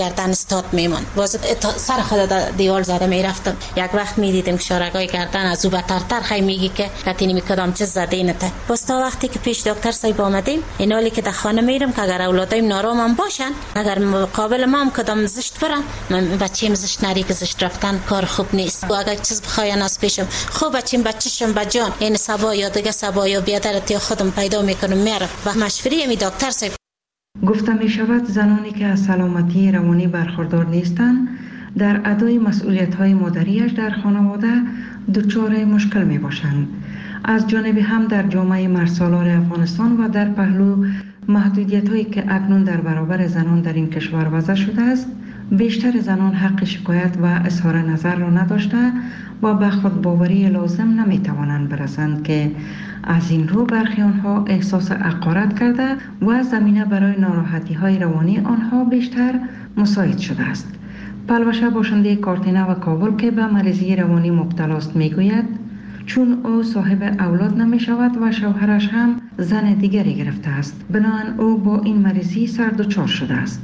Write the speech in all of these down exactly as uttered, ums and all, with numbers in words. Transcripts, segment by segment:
گردن استاد میمون. باز سر خود دیوال زده میرفتم. یک وقت میدیدم شارگای گردن از او بترتر خی میگی که کتینی میکدام چیز زده اینته. باز تا وقتی که پیش دکتر صاحب آمدیم اینالی که در خانه میرم که اگر اولادایم نارام باشن، اگر مقابل ما هم کدام زشت برم، من بچه‌م زشت نری که زشت رفتن کار خوب نیست. و اگر چیز بخواین از پیشم خوب بچه‌م بچه‌شم بجان این سبا یا دیگه سبا یا بیادرت یا خودم پیدا میکنم میرم و مشوره می دکتر صاحب. گفته می شود زنانی که از سلامتی روانی برخوردار نیستند در ادای مسئولیت‌های مادریش در خانواده دچار مشکل می باشند. از جانب هم در جامعه مرسالار افغانستان و در پهلو محدودیت‌هایی که اکنون در برابر زنان در این کشور وضع شده است، بیشتر زنان حق شکایت و اظهار نظر را نداشته و به خودباوری لازم نمی‌توانند برسند که از این رو برخی آنها احساس حقارت کرده و زمینه برای ناراحتی‌های روانی آنها بیشتر مساعد شده است. پلوشه باشنده کارتینه و کابل که به مریضی روانی مبتلا است میگوید چون او صاحب اولاد نمی شود و شوهرش هم زن دیگری گرفته است، بنابراین او با این مریضی سر دچار شده است.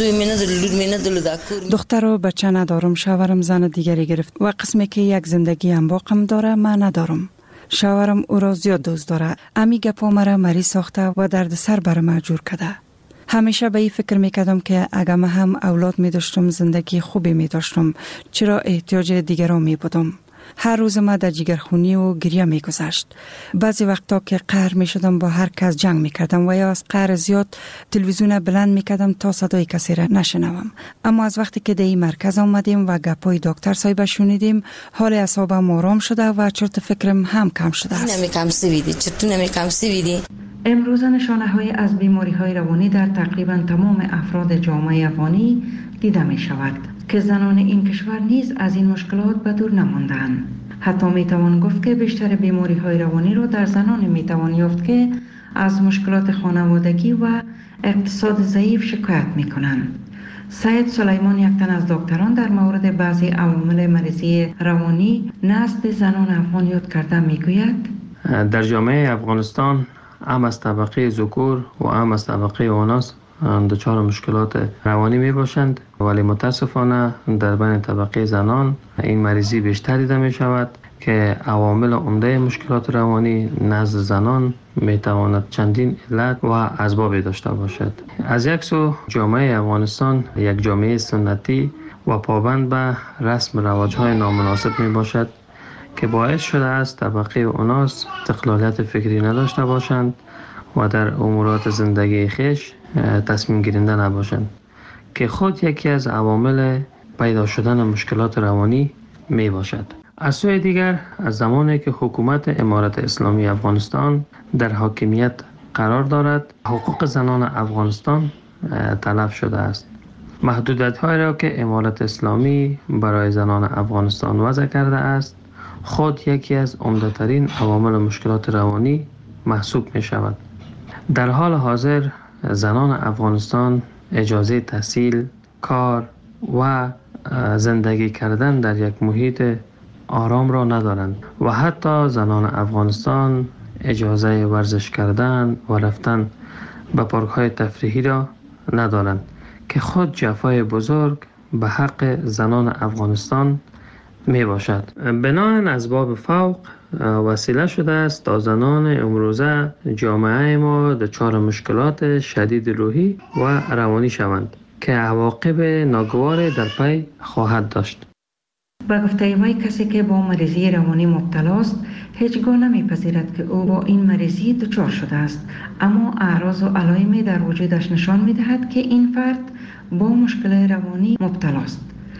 دختر و بچه ندارم، شوهرم زن دیگری گرفت و قسمی که یک زندگی انباقم داره من ندارم. شوهرم او را زیاد دوست داره. امی گپا مرا مریض ساخته و درد سر برم مجبور کرده. همیشه به این فکر میکردم که اگر من هم اولاد می داشتم زندگی خوبی می داشتم، چرا احتیاج دیگران می بودم. هر روز ما در جگرخونی و گریه می گذشت. بعضی وقتا که قهر می شدم با هر کس جنگ می کردم و یا از قهر زیاد تلویزیون بلند می کردم تا صدای کسی را نشنوم. اما از وقتی که در این مرکز آمدیم و گپای دکتر صاحب شنیدیم، حال اعصابم آرام شده و چرت فکرم هم کم شده است. نمی کم سویدی چطور نمی کم سویدی امروز نشانه های از بیماری های روانی در تقریبا تمام افراد جامعه افغانی دیده می شود که زنان این کشور نیز از این مشکلات به دور نماندند. حتی می توان گفت که بیشتر بیماری های روانی را در زنان می توان یافت که از مشکلات خانوادگی و اقتصاد ضعیف شکایت می کنند. سید سلیمان یک تن از دکتران در مورد بعضی عوامل مریضی روانی نزد زنان افغان یاد کرده می گوید در جامعه افغانستان هم از طبقه ذکور و هم از طبقه اناث دچار مشکلات روانی می باشند، ولی متاسفانه در بین طبقه زنان این مریضی بیشتر دیده می شود که عوامل عمده مشکلات روانی نزد زنان می تواند چندین علت و اسباب داشته باشد. از یک سو جامعه افغانستان یک جامعه سنتی و پابند به رسم رواج‌های نامناسب می باشد که باعث شده است طبقه اناث استقلالیت فکری نداشته باشند و در امورات زندگی خویش تصمیم گیرنده نباشند که خود یکی از عوامل پیدا شدن مشکلات روانی می باشد. از سوی دیگر از زمانی که حکومت امارت اسلامی افغانستان در حاکمیت قرار دارد، حقوق زنان افغانستان تلف شده است. محدودیت‌هایی را که امارت اسلامی برای زنان افغانستان وضع کرده است خود یکی از عمده‌ترین عوامل مشکلات روانی محسوب می شود. در حال حاضر زنان افغانستان اجازه تحصیل، کار و زندگی کردن در یک محیط آرام را ندارند و حتی زنان افغانستان اجازه ورزش کردن و رفتن به پارک‌های تفریحی را ندارند که خود جفای بزرگ به حق زنان افغانستان می باشد. بناهن اسباب فوق وسیله شده است تا زنان امروزه جامعه ما دچار مشکلات شدید روحی و روانی شوند که عواقب ناگوار در پی خواهد داشت. با گفته وی کسی که با مریضی روانی مبتلا است هیچگاه نمیپذیرد که او با این مریضی دچار شده است، اما اعراض و علائمی در وجودش نشان میدهد که این فرد با مشکل روانی مبتلا است.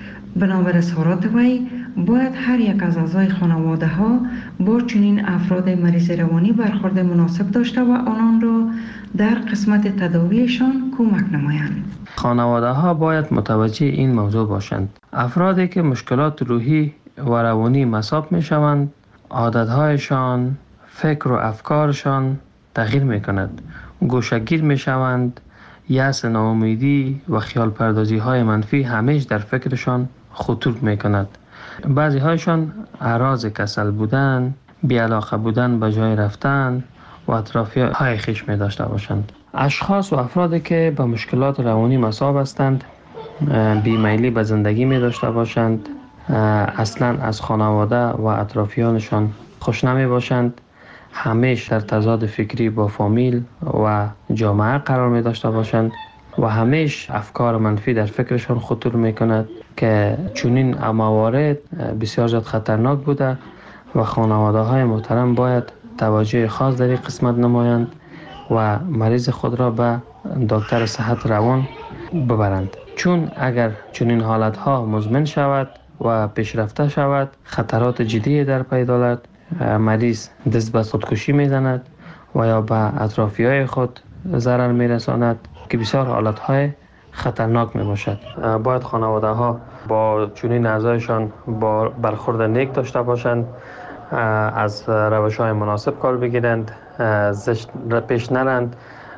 بنابر اظهارات وی باید هر یک از اعضای خانواده ها با چنین افراد مریض روانی برخورد مناسب داشته و آنان را در قسمت تداویشان کمک نمایند. خانواده ها باید متوجه این موضوع باشند. افرادی که مشکلات روحی و روانی مصاب می شوند، عادتهایشان، فکر و افکارشان تغییر می کند. گوشه‌گیر می شوند، یأس، ناامیدی و خیال پردازی های منفی همیشه در فکرشان خطور می کند. بعضی هایشان اعراض کسل بودن، بی‌علاقه بودن به جای رفتن و اطرافی های خویش می داشته باشند. اشخاص و افرادی که به مشکلات روانی مصاب هستند بیمیلی به زندگی می داشته باشند، اصلا از خانواده و اطرافیانشان خوش نمی باشند، همیشه در تضاد فکری با فامیل و جامعه قرار می داشته باشند و همیشه افکار منفی در فکرشان خطور می کند که چنین موارد بسیار زیاد خطرناک بوده و خانواده های محترم باید توجه خاص در این قسمت نمایند و مریض خود را به دکتر صحت روان ببرند، چون اگر چنین حالت ها مزمن شود و پیشرفته شود خطرات جدی در پی دارد. مریض دست به خودکشی میزند و یا به اطرافی های خود ضرر میرساند که بسیار حالت های خطرناک می باشد. باید خانواده ها با چنین اعضایشان با برخورد نیک داشته باشند، از روش های مناسب کار بگیرند، زشت پیش نرند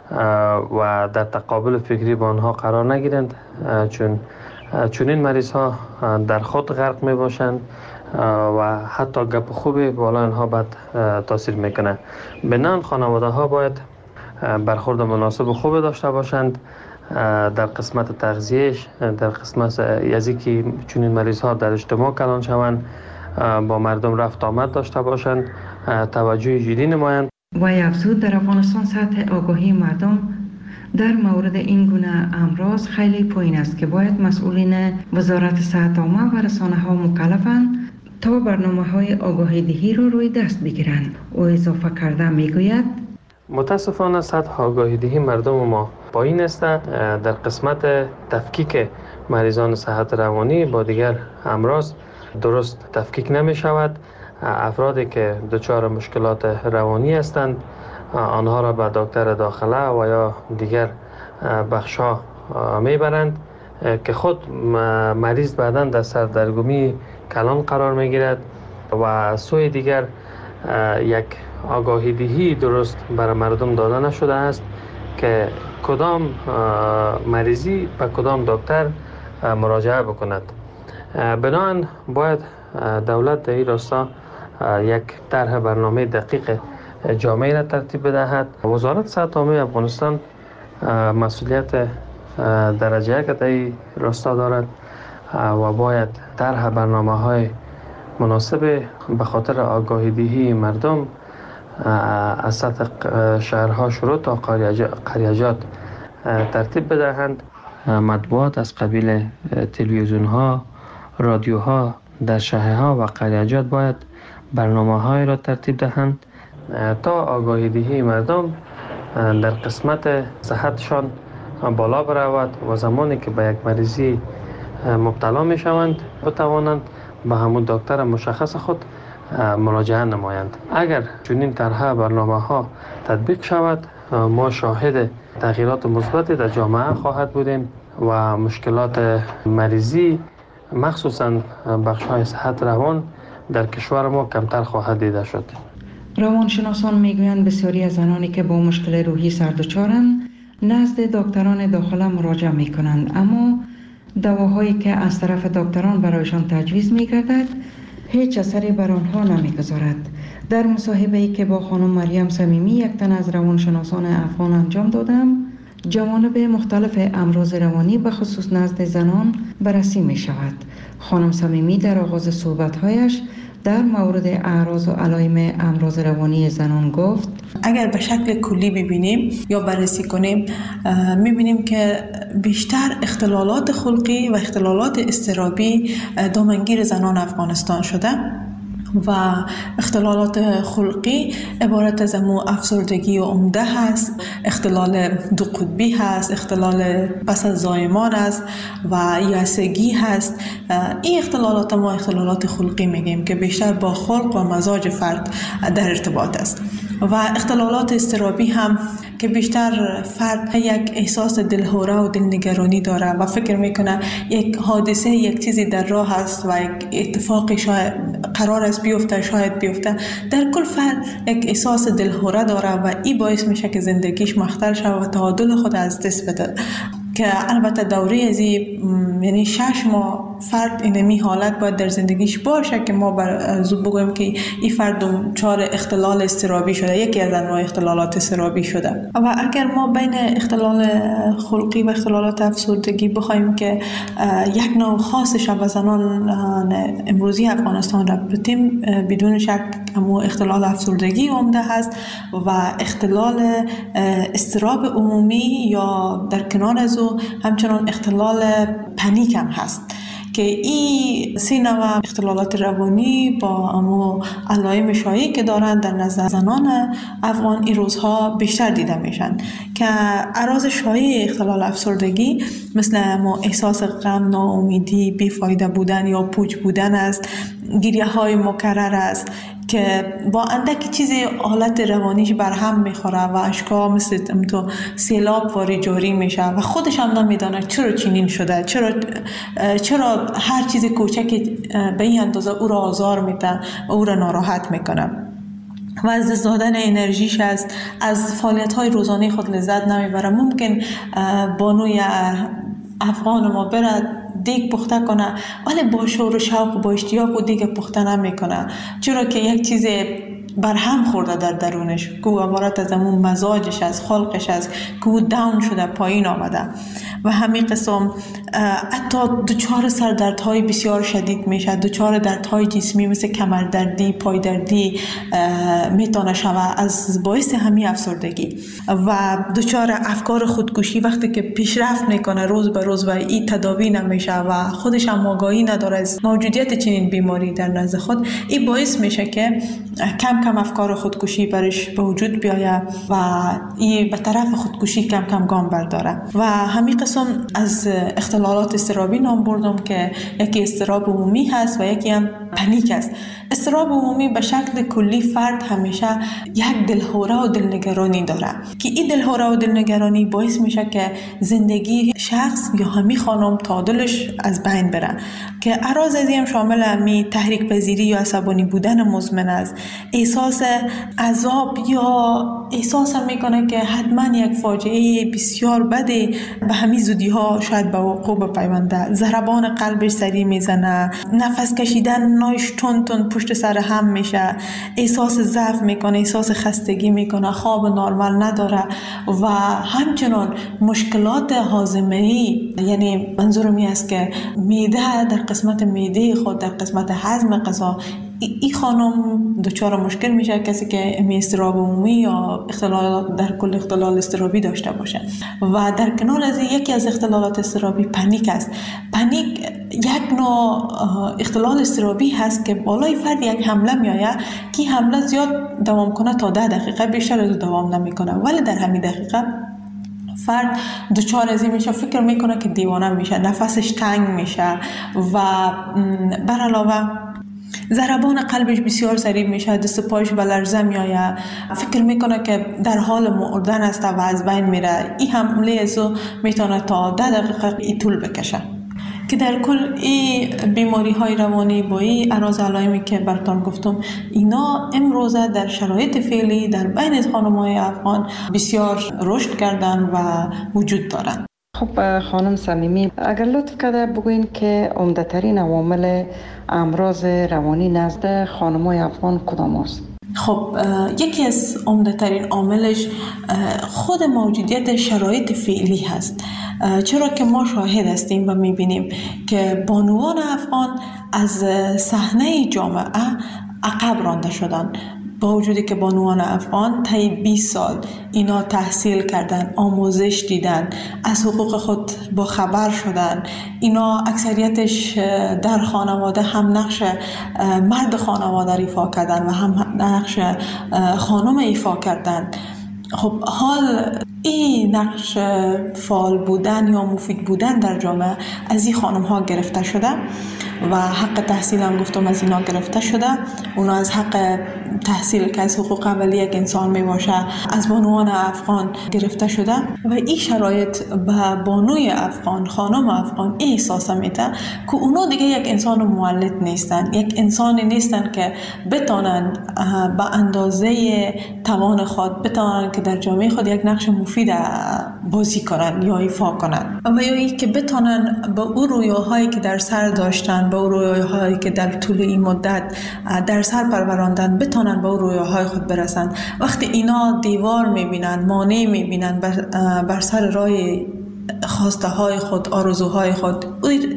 و در تقابل فکری با آنها قرار نگیرند، چون چنین مریض ها در خود غرق می باشند و حتی گپ خوبی بالا آنها بد تاثیر میکنه. بنان خانواده ها باید برخورد مناسب و خوب داشته باشند در قسمت تغذیهش، در قسمت از اینکه چنین مریض ها در اجتماع کلان شوند، با مردم رفت آمد داشته باشند، توجه جدی نمایند. و افزود در افغانستان سطح آگاهی مردم در مورد این گونه امراض خیلی پایین است که باید مسئولین وزارت صحت عامه و رسانه ها مکلفند تا برنامه های آگاهی دهی را روی دست بگیرند. او اضافه کرده میگوید متاسفانه سطح آگاهی دهی مردم ما پایین است. در قسمت تفکیک مریضان صحت روانی با دیگر امراض درست تفکیک نمی شود. افرادی که دچار مشکلات روانی هستند آنها را به دکتر داخله و یا دیگر بخش‌ها میبرند که خود مریض بعداً در سردرگمی کلان قرار میگیرد و سوی دیگر یک آگاهی دهی درست برای مردم داده نشده است که کدام مریضی به کدام دکتر مراجعه بکند. بنابراین باید دولت در این راستا یک طرح برنامه دقیق جامعی را ترتیب بدهد. وزارت صحت عامه افغانستان مسئولیت درجه یک در این راستا دارد و باید طرح برنامه‌های مناسب به خاطر آگاهی دهی مردم از سطح شهرها شروع تا قریجات ترتیب بدهند. مطبوعات از قبیل تلویزیون‌ها، رادیوها در شهرها و قریجات باید برنامه‌های را ترتیب دهند تا آگاهی دهی مردم در قسمت صحتشان بالا برود و زمانی که به یک مریضی مبتلا می شوند بتوانند به همون دکتر مشخص خود مراجعه نمایند. اگر چنین طرح برنامه ها تطبیق شود ما شاهد تغییرات مثبتی در جامعه خواهد بودیم و مشکلات مریضی مخصوصا بخش های صحت روان در کشور ما کمتر خواهد دیده شد. روانشناسان میگویند بسیاری از زنانی که با مشکل روحی سردچارند نزد دکتران داخله مراجعه میکنند، اما دواهایی که از طرف دکتران برایشان تجویز میگردد هیچ اثری بر آنها نمیگذارد. در مصاحبه‌ای که با خانم مریم صمیمی یک تن از روانشناسان افغان انجام دادم، جوانب مختلف امراض روانی به خصوص نزد زنان بررسی می شود. خانم صمیمی در آغاز صحبت‌هایش در مورد اعراض و علائم امراض روانی زنان گفت: اگر به شکل کلی ببینیم یا بررسی کنیم می‌بینیم که بیشتر اختلالات خلقی و اختلالات اضطرابی دامنگیر زنان افغانستان شده و اختلالات خلقی عبارت از امو افسردگی عمده هست، اختلال دو قطبی هست، اختلال پس از زایمان است و یائسگی هست. این اختلالات ما اختلالات خلقی میگیم که بیشتر با خلق و مزاج فرد در ارتباط است. و اختلالات اضطرابی هم که بیشتر فرد یک احساس دلهوره و دلنگرانی داره و فکر میکنه یک حادثه یک چیزی در راه است و یک اتفاقی شاید قرار است بیفته، شاید بیفته. در کل فرد یک احساس دلهوره داره و این باعث میشه که زندگیش مختل شود و تعادل خود از دست بده. که البته دوره از یعنی شش ماه فرد اینمی حالت باید در زندگیش باشه که ما بر زود بگویم که این فرد دچار اختلال اضطرابی شده، یکی از انواع اختلالات اضطرابی شده. و اگر ما بین اختلال خلقی و اختلالات افسردگی بخوایم که یک نوع خاص شب زنان امروزی افغانستان را بتیم، بدون شک همو اختلال افسردگی عمده هست و اختلال اضطراب عمومی یا در کنار از او همچنان اختلال پنیک هم هست که این سه نوع اختلالات روانی با امو علائم شایعی که دارند در نظر زنان افغان این روزها بیشتر دیده میشن که اعراض شایع اختلال افسردگی مثل امو احساس غم، ناامیدی، بیفایده بودن یا پوچ بودن است، گریه های مکرر است که با اندکی چیزی حالت روانیش برهم میخوره و اشکا مثل تو سیلاب واری جاری میشه و خودش هم نمیدانه چرا چنین شده، چرا چرا هر چیز کوچکی به این اندازه او را آزار میده و او را ناراحت میکنه و از دست دادن انرژیش است، از فعالیت های روزانه خود لذت نمیبره. ممکن بانوی افغان ما برد دیگ پخته کنه ولی با شور و شوق و با اشتیاق و دیگ پخته نمیکنه، چرا که یک چیز برهم خورده در درونش که او عبارت از همون مزاجش از خلقش است که او داون شده، پایین آمده و همین قسم حتی دچار سردردهای بسیار شدید میشه، دچار دردهای جسمی مثل کمردردی، پایدردی میتونه شوه از باعث همین افسردگی و دچار افکار خودکشی وقتی که پیشرفت میکنه روز به روز و این تداوی نمیشه و خودش هم آگاهی نداره از موجودیت چنین بیماری در نزد خود، این باعث میشه که کم کم افکار خودکشی برش به وجود بیایه و این به طرف خودکشی کم کم گام برداره. و همین قسم از اختلالات اضطرابی نام بردم که یکی اضطراب عمومی هست و یکی هم پنیک است. اضطراب عمومی به شکل کلی فرد همیشه یک دلهوره و دلنگرانی داره که این دلهوره و دلنگرانی باعث میشه که زندگی شخص یا همی خانم تعادلش از بین بره که اعراض از این شامل همی تحریک پذیری یا عصبانی بودن مزمن است، احساس عذاب یا احساس میکنه که حتما یک فاجعه بسیار بده به همین زودی ها شاید به وقوع بپیونده، ضربان قلبش سریع میزنه، نفس کشیدن نایش تون تون پشت سر هم میشه، احساس ضعف میکنه، احساس خستگی میکنه، خواب نرمال نداره و همچنان مشکلات هاضمه‌ای، یعنی منظورم این است که معده در قسمت معده خود در قسمت هضم غذا این خانم دچار مشکل میشه، کسی که اضطراب عمومی یا اختلال در کل اختلال اضطرابی داشته باشه. و در کنار از یکی از اختلالات اضطرابی پنیک است. پنیک یک نوع اختلال اضطرابی هست که بالای فرد یک حمله میآید که حمله زیاد دوام کنه تا ده دقیقه، بیشتر از دوام نمیکنه، ولی در همین دقیقه فرد دچار از این میشه، فکر میکنه که دیوانه میشه، نفسش تنگ میشه و بر علاوه ضربان قلبش بسیار سریع میشه، دست پایش به لرزه میآید، فکر میکنه که در حال مردن است و از بین میره. این حمله ازو میتونه تا ده دقیقه ای طول بکشه که در کل این بیماری های روانی با این اعراض علائمی که براتون گفتم اینا امروزه در شرایط فعلی در بین خانم‌های افغان بسیار رشد کردن و وجود دارند. خب خانم صمیمی، اگر لطف کرده بگوین که عمده ترین عوامل امراض روانی نزد خانم‌های افغان کدام است؟ خب یکی از عمده ترین عاملش خود موجودیت شرایط فعلی هست، چرا که ما شاهد هستیم و میبینیم که بانوان افغان از صحنه جامعه عقب رانده شدن، با وجودی که بانوان افغان طی بیست سال اینا تحصیل کردن، آموزش دیدن، از حقوق خود با خبر شدن، اینا اکثریتش در خانواده هم نقش مرد خانواده ایفا کردن و هم نقش خانم ایفا کردن. خب حال این نقش فعال بودن یا مفید بودن در جامعه از این خانم ها گرفته شده و حق تحصیل هم گفتم از اینا گرفته شده اونا از حق تحصیل که از حقوق اولیه یک انسان می باشه از بانوان افغان گرفته شده و این شرایط به بانوی افغان، خانم افغان این احساس میده که اونا دیگه یک انسان مولد نیستن، یک انسانی نیستن که بتونن به اندازه توان خود بتونن که در جامعه خود یک نقش مفید بازی کنن یا ایفا کنن و یا ای که بتونن به اون رویاهایی که در سر داشتن، به اون رویاهایی که در طول این مدت در سر پروراندن بتونن به اون رویاهای خود برسن. وقتی اینا دیوار میبینن، مانع میبینن بر, بر سر راه خواسته های خود، آرزوهای خود،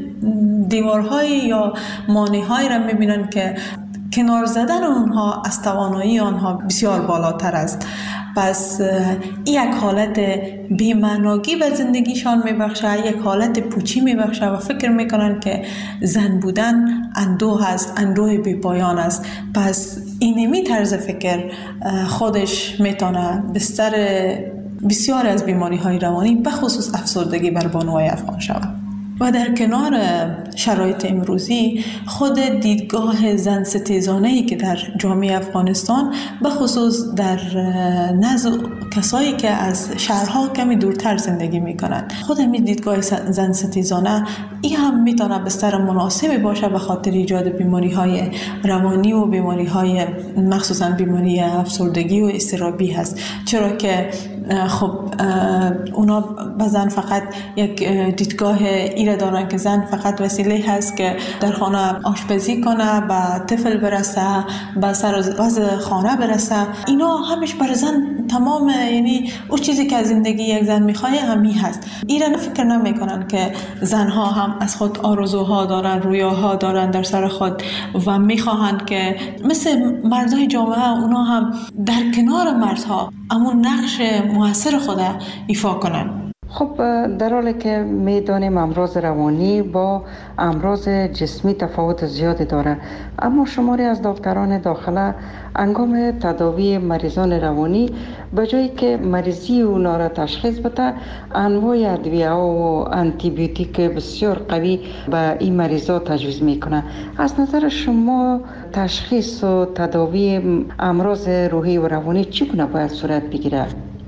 دیوارهای یا مانع‌هایی را میبینن که کنار زدن اونها از توانایی آنها بسیار بالاتر است. پس یک حالت بی‌معنایی به زندگیشان میبخشه، یک حالت پوچی میبخشه و فکر میکنن که زن بودن اندوه است، اندوه بی پایان است. پس اینمی طرز فکر خودش میتونه بستر بسیار از بیماری های روانی به خصوص افسردگی بر بانوهای افغان شود. و در کنار شرایط امروزی خود دیدگاه زن ستیزانه‌ای که در جامعه افغانستان به خصوص در نزد کسایی که از شهرها کمی دورتر زندگی میکنند، خود همین دیدگاه زن ستیزانه این هم میتونه بستر مناسبی باشه به خاطر ایجاد بیماری های روانی و بیماری های مخصوصا بیماری افسردگی و اضطرابی هست. چرا که خب اونا به زن فقط یک دیدگاه ایره دارن که زن فقط وسیله هست که در خانه آشپزی کنه، به طفل برسه، به سر وضع خانه برسه. اینا همش برای زن تمام، یعنی اون چیزی که از زندگی یک زن میخواه همین هست. ایران فکر نمیکنن که زنها هم از خود آرزوها دارن، رویاها دارن در سر خود و میخواهند که مثل مردای جامعه اونا هم در کنار مردها همون نقش موثر خود ایفا کنن. خب در حالی که میدانیم امراض روانی با امراض جسمی تفاوت زیادی داره، اما شماری از دکتران داخله انگام تداوی مریضان روانی به جایی که مریضی اونا را تشخیص بده، انواع ادویه و آنتی بیوتیک بسیار قوی به این مریضا تجویز میکنه. از نظر شما تشخیص و تداوی امراض روحی و روانی چگونه باید صورت بگیره؟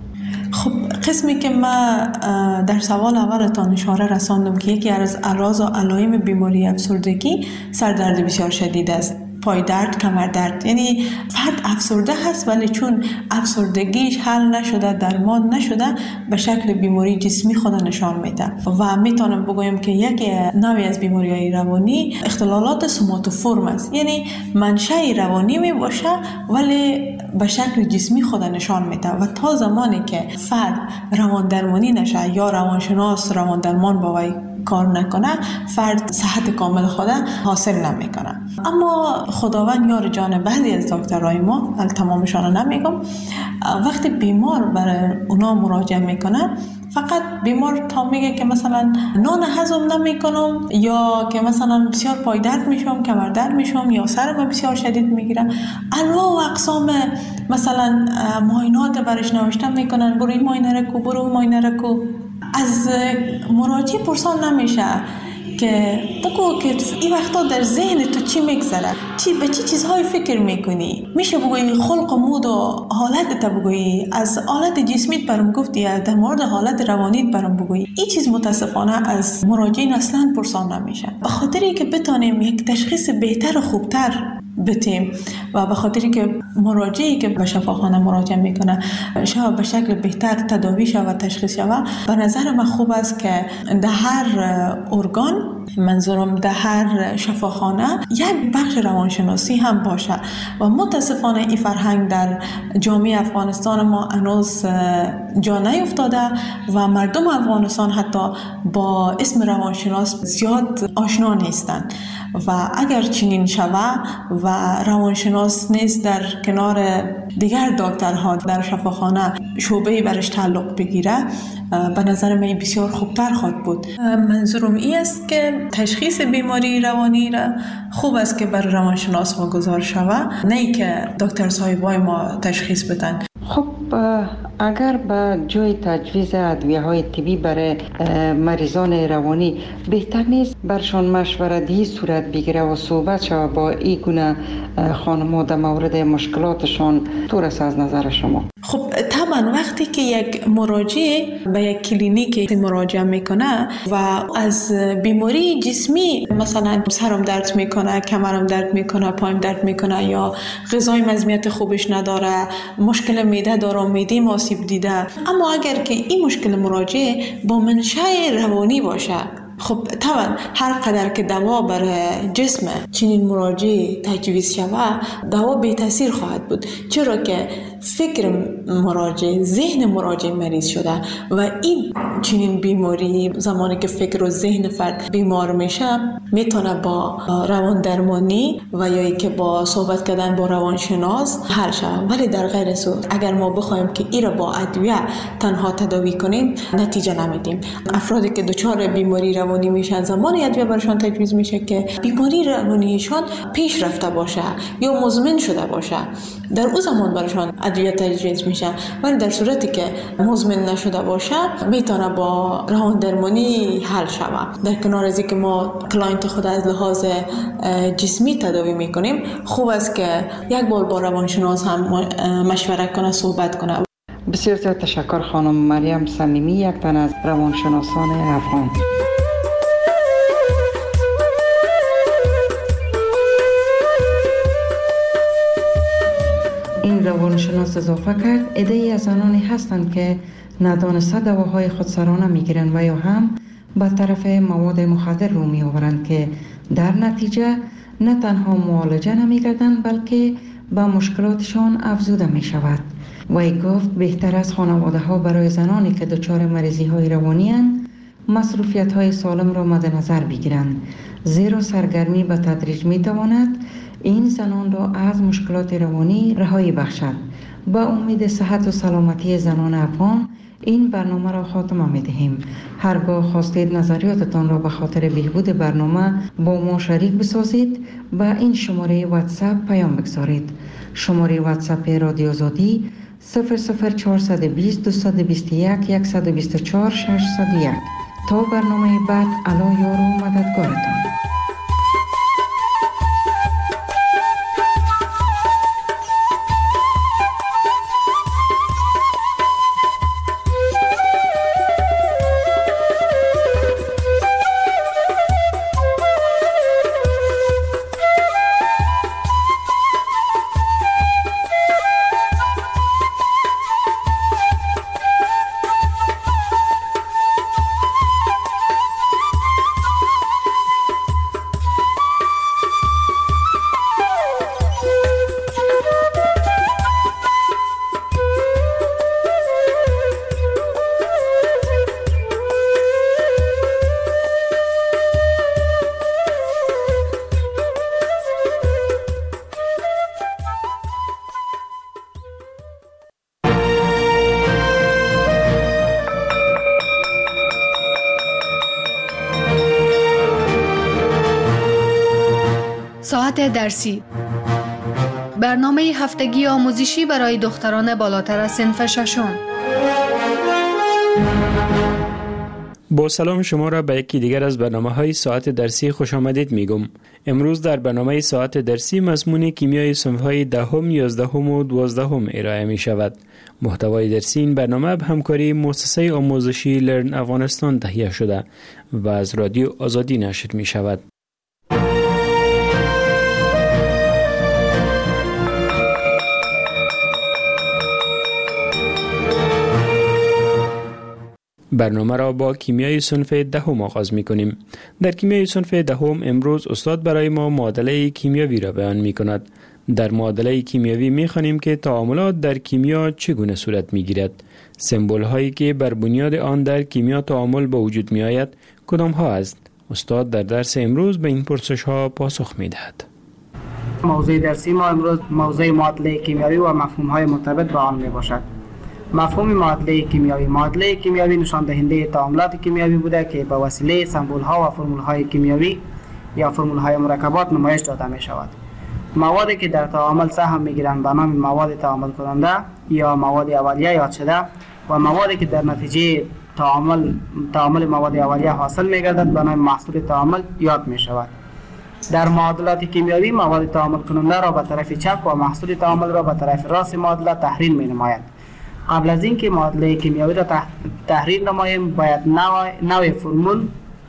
خب قسمی که ما در سوال اولتان اشاره رساندم که یکی از اعراض و علائم بیماری افسردگی سردرد بسیار شدید است، پای درد، کمر درد. یعنی فرد افسرده هست ولی چون افسردگیش حل نشده، درمان نشده، به شکل بیماری جسمی خود نشان میده. و میتونم بگویم که یک نوعی از بیماری‌های روانی اختلالات سوماتوفورم است، یعنی منشأ روانی می باشه ولی به شکل جسمی خود نشان میده و تا زمانی که فرد روان درمانی نشه یا روانشناس روان درمان با وی کار نکنه، فرد صحت کامل خود حاصل نمیکنه. اما خداوند یار جان بعضی از دکترای ما، تمامشان نمیگم، وقتی بیمار برای اونا مراجعه میکنه فقط بیمار تا میگه که مثلا نان هضم نمیکنم یا که مثلا بسیار پای درد میشم، کمر درد میشم یا سرم بسیار شدید میگیره، انواع و اقسام مثلا معاینات برش نوشته میکنن، برو این معاینه رو کو، برو اون معاینه رو کو. از مراجع پرسان نمیشه که بگو که این وقتا در ذهن تو چی میگذره، چی به چی چیزهای فکر میکنی. میشه بگویی خلق و مود و حالت تا بگویی، از حالت جسمیت برام گفتی، در مورد حالت روانیت برام بگویی. این چیز متاسفانه از مراجعین اصلا پرسان نمیشه، به خاطری که بتونیم یک تشخیص بهتر و خوبتر بتیم و به خاطری که مراجعی که به شفاخانه مراجعه میکنه شاید به شکل بهتر تداوی شود و تشخیص شود. به نظر من خوب است که در هر ارگان، منظورم در هر شفاخانه، یک بخش روانشناسی هم باشه و متاسفانه این فرهنگ در جامعه افغانستان ما هنوز جا نیفتاده و مردم افغانستان حتی با اسم روانشناس زیاد آشنا نیستند و اگر چنین شود و روانشناس نیز در کنار دیگر دکترها در شفاخانه شعبه‌ای برش تعلق بگیره، به نظر من بسیار خوبتر خواهد بود. منظورم این است که تشخیص بیماری روانی را خوب است که بر روانشناس واگذار شود، نه ای که دکتر صاحبای ما تشخیص بدن. خب اگر به جای تجویز ادویه‌های طبی برای مریضان روانی بهتر نیست برشان مشورتی صورت بگیره و صحبت شود با این گونه خانم‌ها در مورد مشکلاتشان؟ طور است از نظر شما؟ خب طبعا وقتی که یک مراجع به یک کلینیک مراجعه میکنه و از بیماری جسمی، مثلا سرم درد میکنه، کمرم درد میکنه، پایم درد میکنه یا غذای مزمیت خوبش نداره، مشکل معده داره، معده آسیب دیده، اما اگر که این مشکل مراجع با منشأ روانی باشه، خب طبعا هر قدر که دوا برای جسم چنین مراجع تجویز شود، دوا بی تاثیر خواهد بود، چرا که فکر مراجع، ذهن مراجع مریض شده و این چنین بیماری زمانی که فکر و ذهن فرد بیمار میشه میتونه با روان درمانی و یا ای که با صحبت کردن با روانشناس حل شود. ولی در غیر صورت اگر ما بخوایم که این را با ادویه تنها تداوی کنیم نتیجه نمیدیم. افرادی که دچار بیماری روانی میشن زمانی ادویه برشان تجویز میشه که بیماری روانیشان پیش رفته باشه یا مزمن شده باشه، در اون زمان برشان ادویه تجویز میشه. ولی در صورتی که مزمن نشده باشه میتونه با روان درمانی حل شود. در کنار از اینکه ما کلاینت خود از لحاظ جسمی تداوی میکنیم، خوب است که یک بار با روانشناس هم مشوره کنه، صحبت کنه. بسیار زیاد تشکر خانم مریم صمیمی، یک تن از روانشناسان افغان. این روانشناس اضافه کرد عده‌ای از زنانی هستند که ندانسته دواهای خودسرانه میگیرند و یا هم به طرف مواد مخدر رو می آورند که در نتیجه نه تنها معالجه نمیگردند بلکه به مشکلاتشان افزوده می شود. وی گفت بهتر از خانواده ها برای زنانی که دچار مریضی های روانی اند مصروفیت های سالم را مد نظر بگیرند، زیرا سرگرمی به تدریج می تواند این زنان را از مشکلات روانی رهایی بخشد. با امید صحت و سلامتی زنان افغان این برنامه را خاتمه می دهیم. هرگاه خواستید نظریاتتان را به خاطر بهبود برنامه با ما شریک بسازید، به این شماره واتساپ پیام بگذارید. شماره واتساپ رادیو آزادی صفر صفر چهارصد و بیست دویست و بیست و یک صد و بیست و چهار ششصد و یک. تا برنامه بعد، الا یار و مددگارتان. ساعت درسی، برنامه هفتگی آموزشی برای دختران بالاتر از صنف ششم. با سلام شما را به یکی دیگر از برنامه‌های ساعت درسی خوش آمدید میگم. امروز در برنامه ساعت درسی مضمون کیمیای صنف‌های دهم، یازدهم و دوازدهم ارائه می شود. محتوای درسی این برنامه به همکاری مؤسسه آموزشی لرن افغانستان تهیه شده و از رادیو آزادی نشر می شود. برنامه را با کیمیای صنف دهم آغاز می کنیم. در کیمیای صنف دهم امروز استاد برای ما معادله کیمیاوی را بیان می کند. در معادله کیمیاوی می خوانیم که تعاملات در کیمیا چگونه صورت می گیرد. سمبول هایی که بر بنیاد آن در کیمیا تعامل به وجود می آید کدام ها است؟ استاد در درس امروز به این پرسش ها پاسخ می دهد. موضوع درسی ما امروز موضوع معادله کیمیاوی و مفهوم های مرتبط با آن می باشد. مفهوم معادله کیمیایی: معادله کیمیایی نشان دهنده تعاملات کیمیایی بوده که به وسیله سمبول ها و فرمول های کیمیایی یا فرمول های مرکبات نمایش داده می شود. موادی که در تعامل سهم می گیرند به نام مواد تعامل کننده یا مواد اولیه یاد شده و موادی که در نتیجه تعامل تعامل مواد اولیه حاصل می گردد به نام محصول تعامل یاد می شود. در معادلات کیمیایی مواد تعامل کننده را به طرف چپ و محصول تعامل را به طرف راست معادله تحریر می نمایند. قبل از اینکه معادله کیمیایی را تحریر نماییم باید نوع, نوع فرمول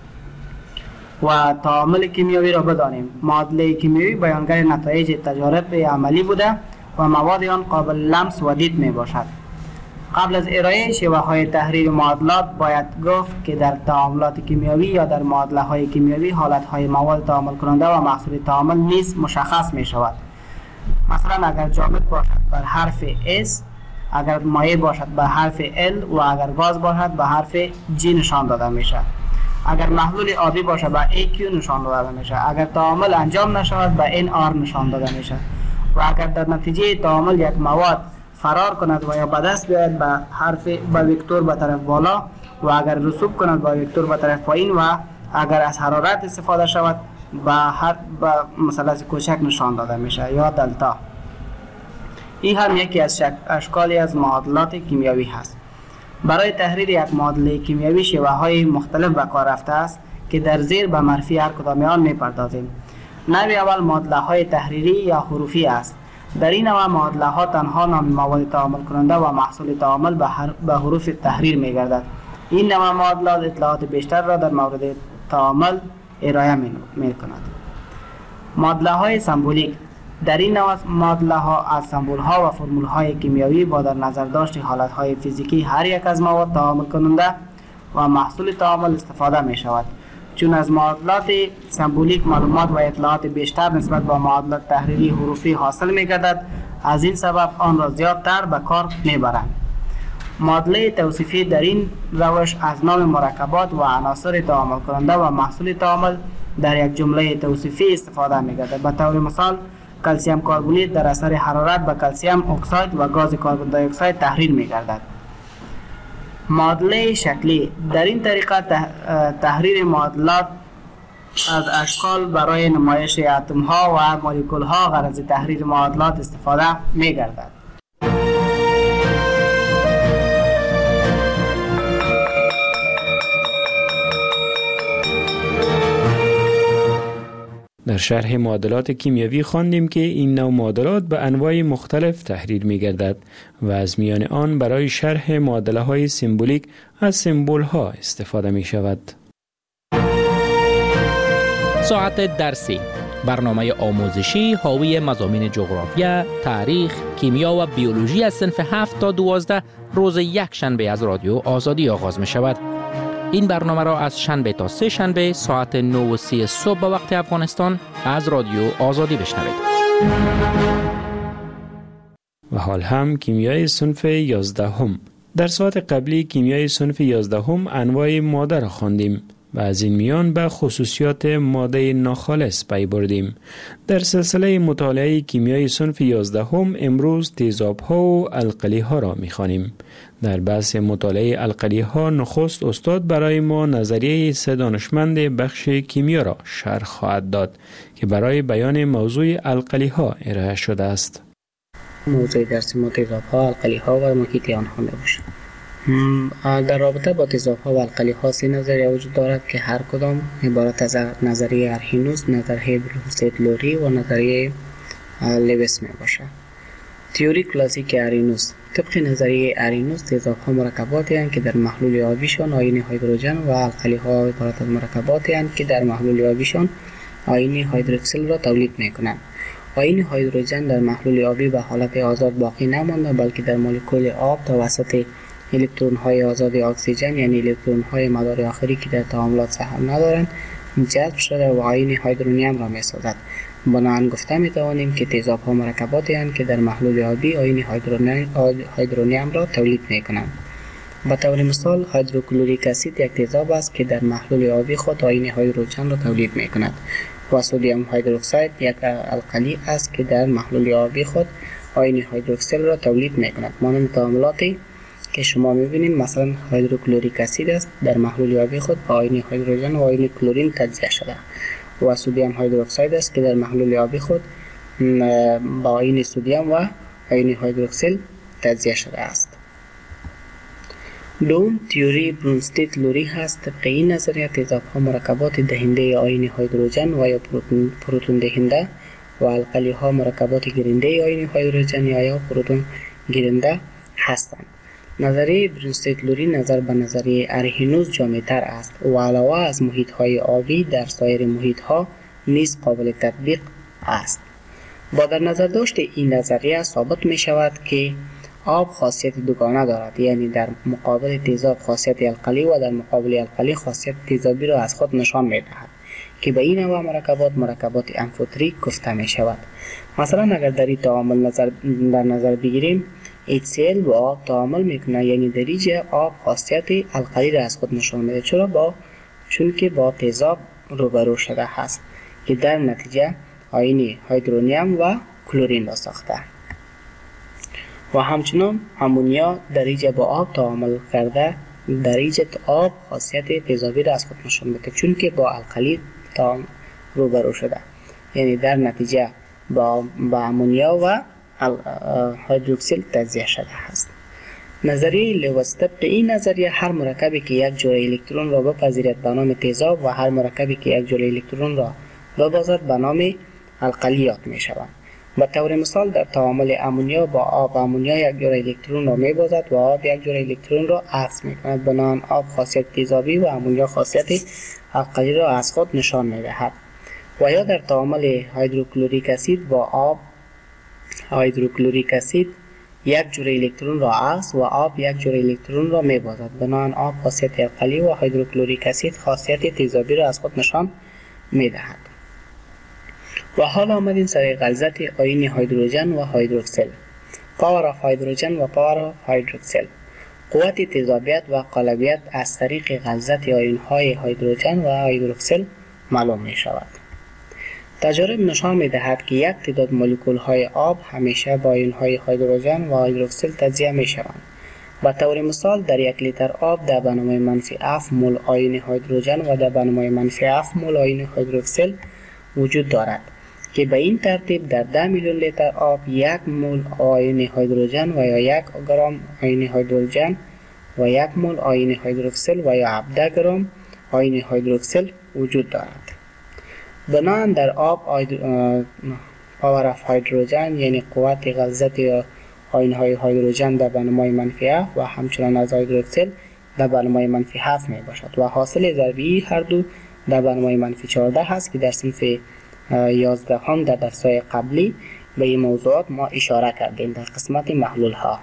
و تعامل کیمیایی را بدانیم. معادله کیمیایی بیانگر نتایج تجارب عملی بوده و مواد آن قابل لمس و دید می باشد. قبل از ارائه شیوه های تحریر معادلات باید گفت که در تعاملات کیمیایی یا در معادله های کیمیایی حالت های مواد تعامل کننده و محصول تعامل نیز مشخص می شود. مثلا اگر جامد باشد بر حرف S، اگر مایع باشد به حرف L و اگر گاز باشد به حرف G نشان داده می شود. اگر محلول آبی باشد به ای کیو نشان داده می شود. اگر تعامل انجام نشود به ان آر نشان داده می شود. و اگر در نتیجه تعامل یک مواد فرار کند و یا به دست بیاید به حرف به وکتور به طرف بالا و اگر رسوب کند به وکتور به طرف پایین و اگر از حرارت استفاده شود به هر به مثلث کوچک نشان داده میشه یا دلتا. این هم یکی از اشکالی از معادلات کیمیایی هست. برای تحریر یک معادله کیمیایی شیوه های مختلف به کار رفته است که در زیر به معرفی هر کدام آن میپردازیم. نوع اول معادله های تحریری یا حروفی است. در این نوع معادله ها تنها نام مواد تعامل کننده و محصول تعامل به, به حروف تحریر می گردد. این نوع معادلات اطلاعات بیشتر را در مورد تعامل ارائه می کند. معادله های سمبولیک: در این نوع معادله ها از سمبول ها و فرمول های کیمیایی با در نظر داشت حالت های فیزیکی هر یک از مواد تعامل کننده و محصول تعامل استفاده می شود. چون از معادلات سمبولیک معلومات و اطلاعات بیشتر نسبت به معادلات تحریری حروفی حاصل می گردد، از این سبب آن را زیادتر به کار می برند. معادله توصیفی در این روش از نام مرکبات و عناصر تعامل کننده و محصول تعامل در یک جمله توصیفی استفاده می گردد. به طور مثال کلسیم کربونیت در اثر حرارت به کلسیم اکساید و گاز کربن دی اکساید تحریر می گردد. معادله شکلی: در این طریقه تحریر معادلات از اشکال برای نمایش اتم ها و مولکول ها غرض تحریر معادلات استفاده می گردد. در شرح معادلات کیمیایی خواندیم که این نوع معادلات به انواع مختلف تحریر می گردد و از میان آن برای شرح معادله های سمبولیک از سمبول ها استفاده می شود. ساعت درسی، برنامه آموزشی حاوی مضامین جغرافیا، تاریخ، کیمیا و بیولوژی از صنف هفت تا دوازده روز یک شنبه از رادیو آزادی آغاز می شود. این برنامه را از شنبه تا سه شنبه ساعت نه و سی صبح به وقت افغانستان از رادیو آزادی بشنوید. و حال هم کیمیای صنف یازدهم. در ساعت قبلی کیمیای صنف یازدهم انواع ماده را خواندیم و از این میان به خصوصیات ماده ناخالص پی بردیم. در سلسله مطالعه کیمیای صنف یازدهم امروز تیزاب‌ها و القلی‌ها را می‌خوانیم. در بحث مطالعه القلی‌ها نخست استاد برای ما نظریه سه دانشمند بخش کیمیا را شرح خواهد داد که برای بیان موضوع القلی‌ها ارائه شده است. موضوع درس ما تیزاب‌ها، القلی‌ها و محیط آنها میباشد. در رابطه با تیزاب‌ها و القلی‌ها سه نظریه وجود دارد که هر کدام عبارت از نظریه ارهینوس، نظریه بروسلت لوری و نظریه لویس میباشد. تئوری کلاسیک ارهینوس: طبق نظریه ارهینوس تیزاب‌ها مرکباتی هستند که در محلول آبیشان آیین هیدروژن و القلی‌ها عبارت از مرکباتی هستند که در محلول آبیشان آیین هیدروکسیل را تولید می‌کنند. آیین هیدروژن در محلول آبی به حالت آزاد باقی نمانده بلکه در مولکول آب توسط الکترون‌های آزاد اکسیژن یعنی الکترون‌های مدار آخری که در تعاملات سهم ندارند جذب شده و آیین هیدرونیم را می‌سازد. بنابراین گفته می‌توانیم که تیزاب‌ها مرکباتی هستند که در محلول آبی آیین هیدرونیم را تولید می‌کنند. به طور مثال هیدروکلوریک اسید یک تیزاب است که در محلول آبی خود آیین هیدروژن را تولید می‌کند و سدیم هیدروکساید یک القلی است که در محلول آبی خود آیین هیدروکسیل را تولید می‌کند. مانند تعاملات که شما میبینید مثلا هیدروکلوریک اسید است در محلول آبی خود با آیون هیدروژن و آیون کلورین تجزیه شده و سدیم هیدروکساید است که در محلول آبی خود با آیون سدیم و آیون هیدروکسیل تجزیه شده است. دوم تئوری برونستیت لوری هست. طبق این نظریه تیزاب ها مرکبات دهنده آیون هیدروژن و یا پروتون, پروتون دهنده و القلی ها مرکبات گیرنده آیون هیدروژن یا یا پروتون گیرنده هستند. نظریه برونستیت لوری نظر به نظریه ارهینوس جامع‌تر است و علاوه از محیط های آبی در سایر محیط ها نیز قابل تطبیق است. با در نظر داشت این نظریه ثابت می شود که آب خاصیت دوگانه دارد، یعنی در مقابل تیزاب خاصیت القلی و در مقابل القلی خاصیت تیزابی را از خود نشان می دهد که به این نوع مرکبات مرکبات امفوتریک گفته می شود. مثلا اگر در این تعامل نظر در نظر بگیریم اچ سی ال با آب تعامل میکنه، یعنی در اینجا آب خاصیت القلی را از خود نشان میده، چرا با چون که با تیزاب روبرو شده هست که در نتیجه آیون هیدرونیم و کلورین را ساخته. و همچنین امونیا در اینجا با آب تعامل کرده، در اینجا آب خاصیت تیزابی را از خود نشان میده چون که با القلی تعامل روبرو شده، یعنی در نتیجه با با امونیا و هیدروکسیل تجزیه شده است. نظریه لوئیس طبق این نظریه هر مرکبی که یک جرعه الکترون را بپذیرد به نام تیزاب و هر مرکبی که یک جرعه الکترون را ببازد به نام القلیات می شوند. به طور مثال در تعامل امونیا با آب، امونیا یک جرعه الکترون را می بازد و آب یک جرعه الکترون را عکس می کند، بنابراین آب خاصیت تیزابی و امونیا خاصیت القلی را از خود نشان می دهد. و یا در تعامل هیدروکلوریک اسید با آب، هیدروکلوریک اسید یک جرعه الکترون را عکس و آب یک جرعه الکترون را می بازد، بنابراین آب خاصیت القلی و هیدروکلوریک اسید خاصیت تیزابی را از خود نشان می دهد. و حال آمدیم سر غلظت آیون هیدروژن و هیدروکسیل. پاور آف هیدروژن و پاور آف هیدروکسیل. قوت تیزابیت و قالبیت از طریق غلظت آیون های هیدروژن و هیدروکسیل معلوم می شود. تجارب نشان می دهد که یک تعداد مولکول های آب همیشه با آیون های هیدروژن و هیدروکسیل تجزیه می شوند. به طور مثال در یک لیتر آب در بنمای منفی هفت مول آیون هیدروژن و در بنمای منفی هفت مول آیون هیدروکسیل وجود دارد که به این ترتیب در ده میلیون لیتر آب یک مول آیون هیدروژن و یا یک گرم آیون هیدروژن و یک مول آیون هیدروکسیل و یا هفده گرم آیون هیدروکسیل وجود دارد. بنابراین در آب پاور آف هیدروژن یعنی قوت غلظت آیون های هیدروژن در بنمای منفی هفت و همچنان از هیدروکسیل در بنمای منفی هفت می باشد و حاصل ضربی هر دو در بنمای منفی چهارده هست که در صنف یازده هم در درس‌های قبلی به این موضوعات ما اشاره کردیم در قسمت محلول ها.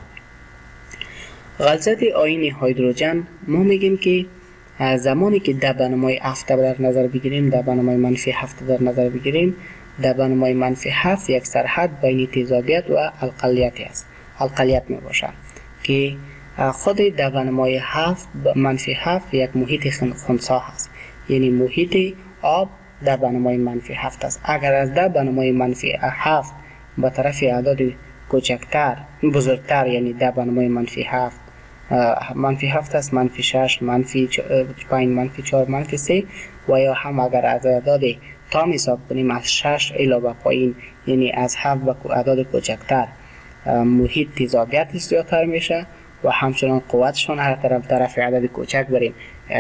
غلظت آیون هیدروژن ما میگیم که زمانی که در بنمای هفت در نظر بگیریم، در بنمای منفی هفت در نظر بگیریم، در بنمای منفی هفت یک سرحد بین تیزابیت و القلیت است. القلیت می باشد که خود در بنمای هفت منفی هفت یک محیط خنثی هست، یعنی محیط آب در بنمای منفی هفت است. اگر از در بنمای منفی هفت به طرف اعداد کوچکتر بزرگتر، یعنی در بنمای منفی هفت منفی هفت است، منفی شش، منفی پنج، منفی چهار، منفی سه و یا هم اگر از اعداد تام حساب کنیم از شش الی به پایین، یعنی از هفت به اعداد کوچکتر، محیط تیزابیت زیادتر میشه و همچنان قوتشون هر طرف طرف عدد کوچک بریم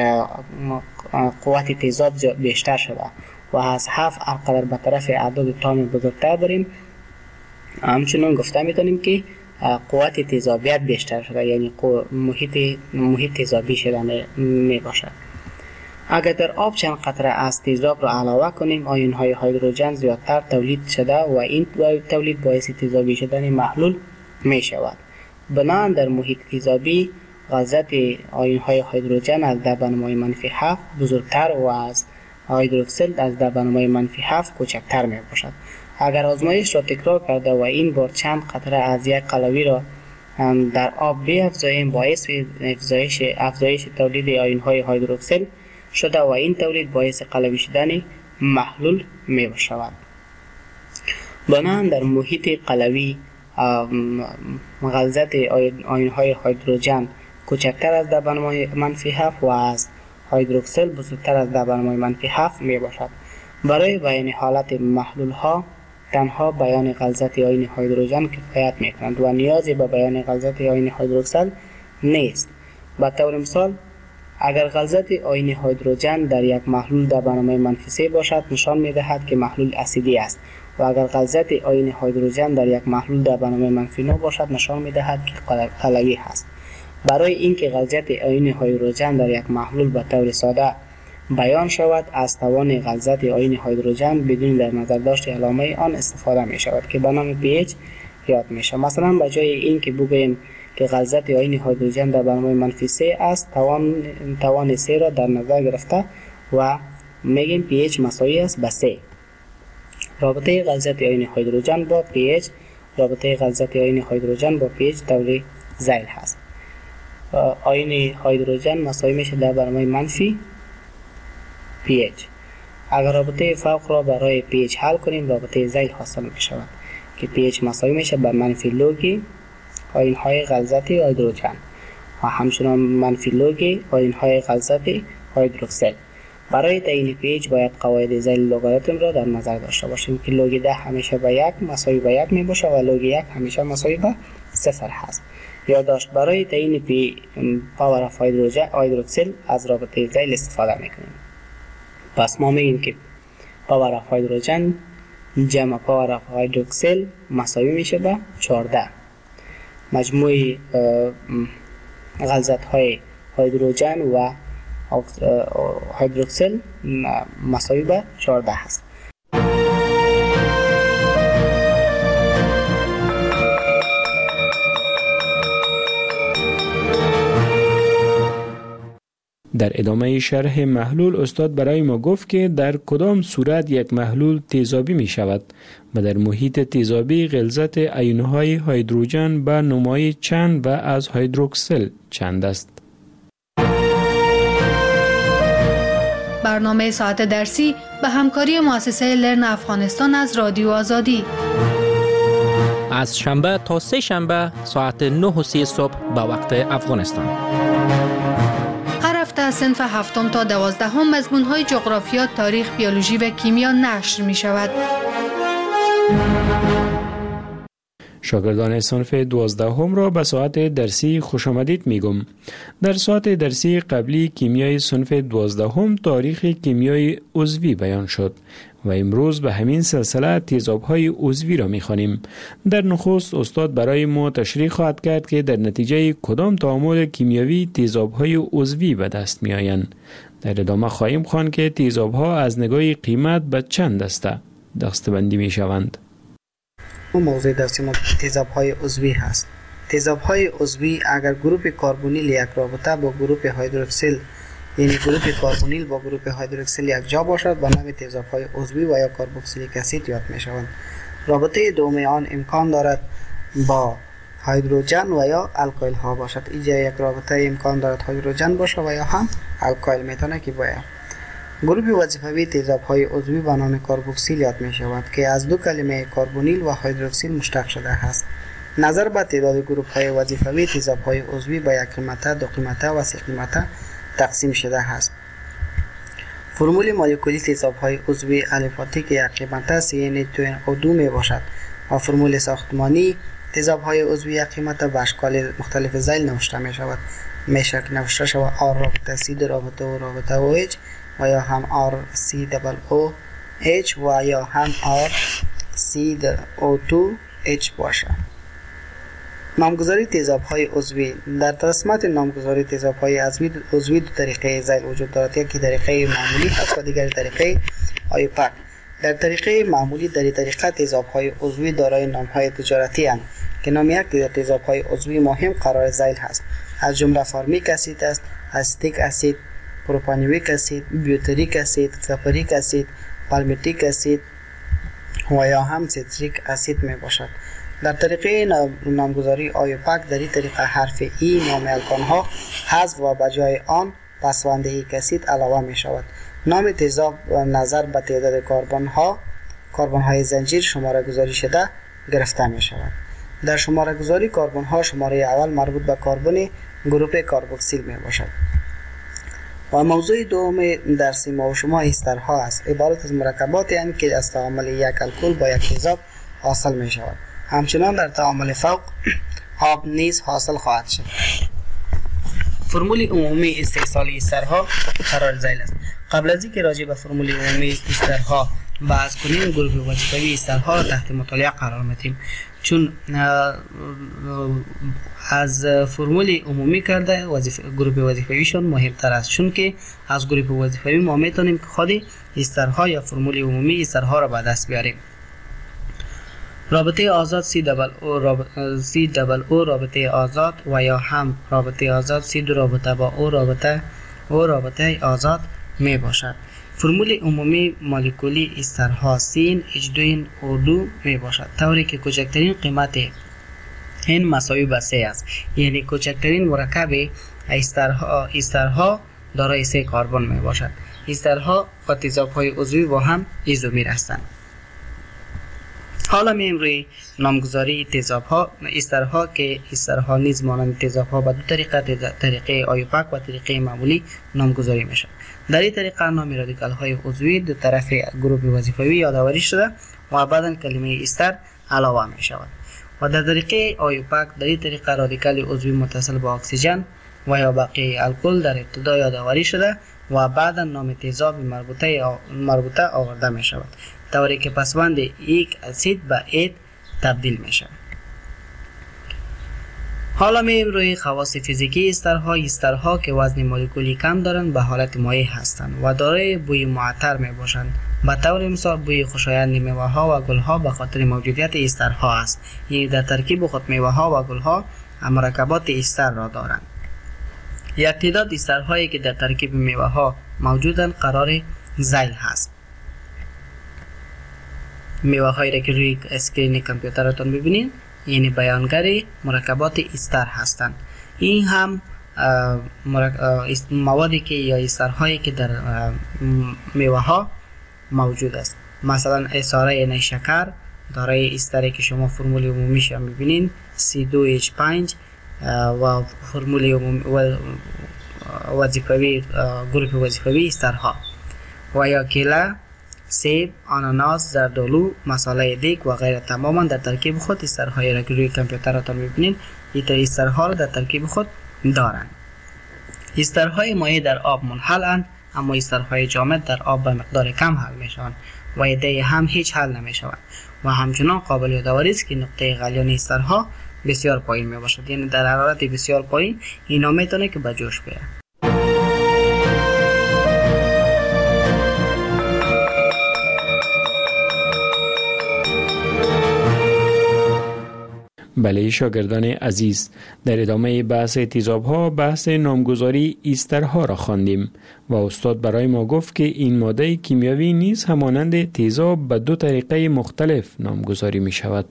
قوت تیزاب بیشتر شده و از هفت هرقدر به طرف اعداد تام بزرگتر بریم همچنان گفته میتونیم که قوت تیزابیت بیشتر شده، یعنی محیط محیط تیزابی شده می باشد. اگر در آب چند قطره از تیزاب را علاوه کنیم آیون های هیدروژن زیادتر تولید شده و این تولید باعث تیزابی شدن محلول می شود. بنابراین در محیط تیزابی غلظت آیون های هیدروژن از در بنمای منفی هفت بزرگتر و از هیدروکسیل از در بنمای منفی هفت کوچکتر می باشد. اگر آزمایش را تکرار کرده و این بار چند قطره از یک قلوی را در آب بیفزاییم باعث افزایش افزایش تولید آیون های هیدروکسیل شده و این تولید باعث قلوی شدن محلول می شود. بنابراین در محیط قلوی غلظت آیون های هیدروژن کوچکتر از در برنامه منفی هفت و از هیدروکسل بزرگتر از در برنامه منفی هفت می باشد. برای بیان حالت محلول ها تنها بیان غلظت آیین هیدروژن کفایت می کنند و نیازی به بیان غلظت آیین هیدروکسل نیست. به طور مثال اگر غلظت آیین هیدروژن در یک محلول در برنامه منفی سه باشد نشان می دهد که محلول اسیدی است و اگر غلظت آیین هیدروژن در یک محلول در برنامه منفی نه باشد نشان می دهد که قلوی است. برای اینکه غلظت آیین هیدروژن در یک محلول به طور ساده بیان شود از توان غلظت آیین هیدروژن بدون در نظر داشت علامه آن استفاده می شود که به نام پی اچ یاد می شود. مثلا به جای اینکه بگوییم که غلظت آیین هیدروژن در برنامه منفی سه است توان توان سه را در نظر گرفته و میگیم پی اچ مساوی است به سه. رابطه غلظت آیین هیدروژن با پی اچ رابطه غلظت آیین هیدروژن با پی اچ طوری ذیل هست. آیین هیدروژن مساوی میشه در برنامه منفی پی اچ. اگر رابطه فوق را برای پی اچ حل کنیم رابطه ذیل حاصل می شود که پی اچ مساوی میشه به منفی لوگ آیین های غلظت هیدروژن و همچنان منفی لوگ آیین های غلظت هیدروکسل. برای تعیین پی اچ باید قواعد ذیل لوگاریتم را در نظر داشته باشیم که لوگ ده همیشه به یک مساوی به یک می باشه و لوگ یک همیشه مساوی به صفر هست. یادداشت برای تعیین پی پاور اف هیدروکسل از رابطه ذیل استفاده میکنیم. پس ما میگیم که پاور اف هیدروژن جمع پاور اف هیدروکسل مساوی میشه به چهارده. مجموع غلظت های هیدروژن و هیدروکسل مساوی به چهارده هست. در ادامه شرح محلول استاد برای ما گفت که در کدام صورت یک محلول تیزابی می شود و در محیط تیزابی غلظت آیون‌های هیدروژن به نمای چند و از هیدروکسل چند است. برنامه ساعت درسی به همکاری مؤسسه لرن افغانستان از رادیو آزادی از شنبه تا سه شنبه ساعت نه و سی صبح به وقت افغانستان. هفته صنف هفتم تا دوازدهم مضمون‌های جغرافیا، تاریخ، بیولوژی و کیمیا نشر می شود. شاگردان صنف دوازدهم را به ساعت درسی خوش آمدید میگم. در ساعت درسی قبلی کیمیای صنف دوازدهم تاریخ کیمیای عضوی بیان شد و امروز به همین سلسله تیزاب‌های عضوی را می‌خوانیم. در نخست استاد برای ما تشریح خواهد کرد که در نتیجه کدام تعامل کیمیایی تیزاب‌های عضوی به دست می‌آیند. در ادامه خواهیم خواند که تیزاب‌ها از نگاه قیمت به چند دسته دسته‌بندی می‌شوند. موضوع درسی ما تیزاب‌های عضوی هست. تیزاب‌های عضوی اگر گروپ کربونیل یک رابطه با گروپ هیدروکسیل یعنی گروپ کربونیل با گروپ هیدروکسیل یک جا باشد به نام تیزاب‌های عضوی و یا کربوکسیلیک اسید یاد می‌شوند. رابطه دوم آن امکان دارد با هیدروژن و یا الکایل ها باشد. اینجا یک رابطه امکان دارد هیدروژن باشه و یا هم الکایل میتونه که باید. گروپ وظیفوی تیزاب‌های عضوی به نام کربوکسیل یاد می‌شود که از دو کلمه کربونیل و هیدروکسیل مشتق شده است. نظر به تعداد گروپ‌های وظیفوی تیزاب‌های عضوی به یک قیمته، دو قیمته و سه قیمته تقسیم شده است. فرمول مولکولی تیزاب‌های عضوی الفاتی که یک قیمته سی ان دو او دو می باشد و فرمول ساختمانی تیزاب‌های عضوی یک قیمته به اشکال مختلف ذیل نوشته می شود. میشه که نوشته شود آر رابطه سی رابطه او رابطه او اچ و یا هم آر سی دبل او اچ و یا هم آر سی او دو اچ باشه. نامگذاری تیزاب‌های عضوی. در رسمت نامگذاری تیزاب‌های عضوی دو طریقه ذیل وجود دارد، یکی طریقه معمولی هست و دیگر طریقه آیوپک. در طریقه معمولی در این طریقه تیزاب‌های عضوی دارای نام‌های تجارتی اند که نام یک دیگر تیزاب‌های عضوی مهم قرار ذیل هست، از جمله فارمیک اسید است، استیک اسید، پروپانیویک اسید، بیوتریک اسید، سپریک اسید، پالمیتیک اسید و یا هم سیتریک اسید می باشد. در طریقه نامگذاری آیوپک در این طریقه حرف ای نام الکانها حذف و به جای آن پسوندهی اسید علاوه می شود. نام تیزاب نظر به تعداد کربن ها کربن های زنجیر شماره گذاری شده گرفته می شود. در شماره گذاری کربن ها شماره اول مربوط به کربن گروپ کاربوکسیل می باشد. و موضوع دوم درس ما و شما استرها است. عبارت از مرکباتی هستند که از تعامل یک الکل با یک تیزاب حاصل می شود. همچنان در تعامل فوق آب نیز حاصل خواهد شد. فرمول عمومی استحصال استرها قرار ذیل است. قبل از اینکه راجع به فرمول عمومی استرها بحث کنیم، گروه وظیفوی استرها را تحت مطالعه قرار میدیم، چون از فرمول عمومی کرده وظیفه گروه وظیفویشون مهمتر است، چون که از گروه وظیفوی ما میتونیم که خود استرها یا فرمول عمومی استرها را به دست بیاریم. رابطه آزاد سی دبل او رابطه سی دبل او رابطه آزاد و یا هم رابطه آزاد سی دو رابطه با او رابطه او رابطه آزاد می باشد. فرمول عمومی مولکولی استرها سین اچ دو او دو می باشد، طوری که کوچکترین قیمت این مساوی به سه است، یعنی کوچکترین مرکب استرها استرها دارای سه کربن می باشد. استرها و تیزاب‌های عضوی با هم ایزومر هستند. حالا میایم روی نامگذاری تیزاب‌ها استرها که استرها نیز مانند تیزاب‌ها به دو طریقه، طریقه آیوپاک و طریقه معمولی نامگذاری میشه. در این طریقه نام رادیکال‌های عضوی دو طرف گروه وظیفوی یادآوری شده و بعداً کلمه استر علاوه می شود. و در طریقه آیوپاک در این طریقه رادیکال عضوی متصل با اکسیژن و یا بقیه الکل در ابتدا یادآوری شده و بعدا نام تیزاب مربوطه مربوطه آورده می شود، طوری که پسوند یک اسید به اید تبدیل می شود. حالا میایم روی خواص فیزیکی استرها. استرها که وزن مولکولی کم دارند به حالت مایع هستند و دارای بوی معطر می باشند. به طور مثال بوی خوشایند میوه ها و گل ها به خاطر موجودیت استرها است، یعنی در ترکیب خود میوه ها و گل ها مرکبات استر را دارند. یک تعداد استرهایی که در ترکیب میوه ها موجودند قرار ذیل هست. میوه هایی را که روی اسکرین کامپیوترتون ببینید یعنی بیانگر مرکبات استر هستند. این هم موادی که یا استرهایی که در میوه ها موجود است. مثلا اساره نیشکر دارای استری که شما فرمول عمومیش هم میبینین سی دو اچ پنج و فرمول عمومی وظیفوی گروه وظیفوی استرها و یا کیله، سیب، آناناس، زردآلو، مصالحه دیگ و غیره تماما در ترکیب خود استرهایی را که روی کامپیوترتان میبینید این استرها را در ترکیب خود دارند. استرهای مایع در آب منحلند، اما استرهای جامد در آب به مقدار کم حل میشوند و ایده هم هیچ حل نمیشوند و همچنان قابل یادآوری است که نقطه غلیان استرها بسیار پایین می باشد، یعنی در حرارت بسیار پایین اینا میتونه که به جوش بیاید. بله شاگردان عزیز، در ادامه بحث تیزاب‌ها بحث نامگذاری استرها را خواندیم و استاد برای ما گفت که این ماده کیمیاوی نیز همانند تیزاب به دو طریقه مختلف نامگذاری می شود.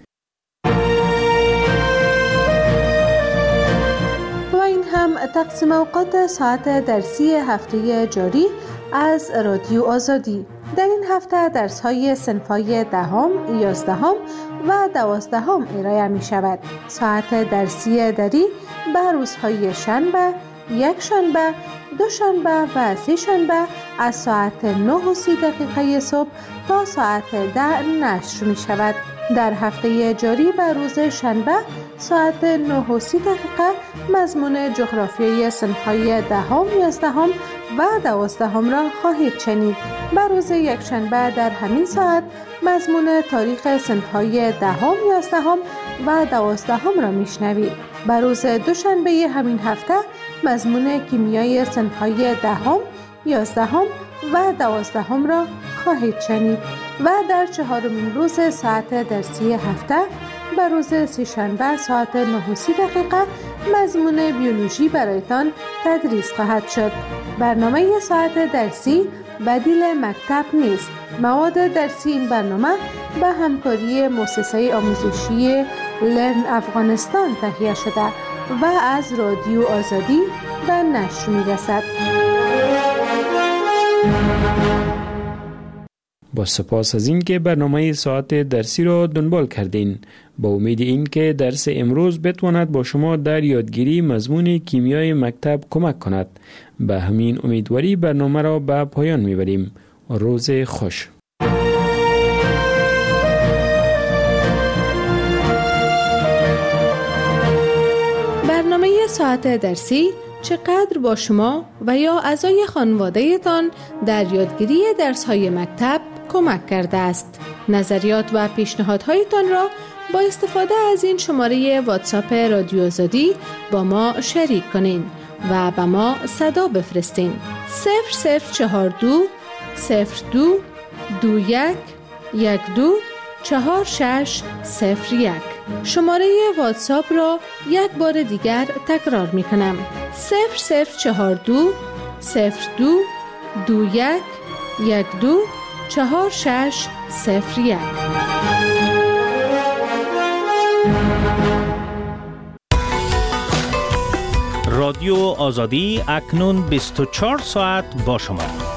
و این هم تقسیم اوقات ساعت درسی هفته جاری از رادیو آزادی. در این هفته درس های صنف‌های دهم، یازدهم و دوازدهم ارائه می شود. ساعت درسی دری به روزهای شنبه، یک شنبه، دو شنبه و سه شنبه از ساعت نه و سی دقیقه صبح تا ساعت ده نشر می شود. در هفته جاری به روز شنبه ساعت نه و سی دقیقه مضمون جغرافیای صنف‌های دهم، یازدهم و دوازدهم را خواهید شنید. به روز یکشنبه در همین ساعت مضمون تاریخ صنف‌های دهم، یازدهم و دوازدهم را میشنوید. به روز دوشنبه همین هفته مضمون کیمیای صنف‌های دهم، یازدهم و دوازدهم را خواهید شنید و در چهارمین روز ساعت درسی هفته به روز سه‌شنبه ساعت نه و سی دقیقه مضمون بیولوژی برایتان تدریس خواهد شد. برنامه ساعت درسی بدیل مکتب نیست. مواد درسی این برنامه به همکاری مؤسسه آموزشی لرن افغانستان تهیه شده و از رادیو آزادی به نشر می رسد. با سپاس از این که برنامه ساعت درسی را دنبال کردین. با امید این که درس امروز بتواند با شما در یادگیری مضمون کیمیای مکتب کمک کند. به همین امیدواری برنامه را به پایان میبریم. روز خوش. برنامه ساعت درسی چقدر با شما و یا اعضای خانواده تان در یادگیری درس‌های مکتب کمک کرده است؟ نظریات و پیشنهادهایتان را با استفاده از این شماره واتساپ رادیو آزادی با ما شریک کنین و به ما صدا بفرستین. صفر صفر چهار دو صفر دو دو یک یک دو چهار شش صفر یک. شماره واتساپ را یک بار دیگر تکرار می کنم. صفر صفر چهار دو صفر دو دو یک یک دو چهار شش صفر یک. رادیو آزادی اکنون بیست و چهار ساعت با شما.